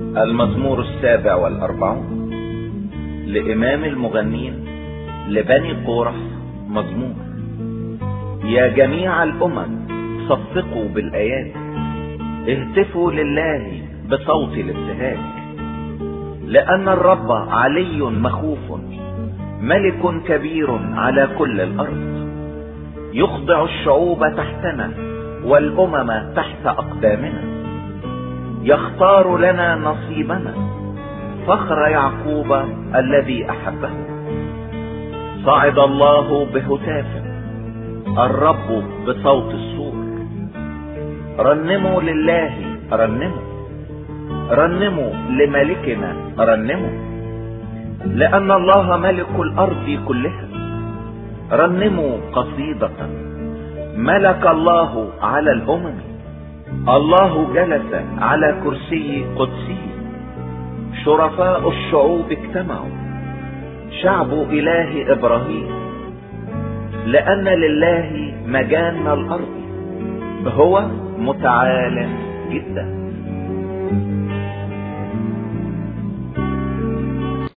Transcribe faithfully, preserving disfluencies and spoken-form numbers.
المزمور السابع والأربعون لإمام المغنين لبني قورح. مزمور: يا جميع الأمم صفقوا بالآيات، اهتفوا لله بصوت الابتهاج، لأن الرب علي مخوف، ملك كبير على كل الأرض. يخضع الشعوب تحتنا والأمم تحت أقدامنا. يختار لنا نصيبنا، فخر يعقوب الذي أحبه. صعد الله بهتاف، الرب بصوت الصور. رنموا لله، رنموا رنموا لملكنا، رنموا لأن الله ملك الأرض كلها. رنموا قصيدة، ملك الله على الأمم. الله جلس على كرسي قدسه، شرفاء الشعوب اجتمعوا، شعب إله إبراهيم. لأن لله مجان الأرض، هو متعال جدا.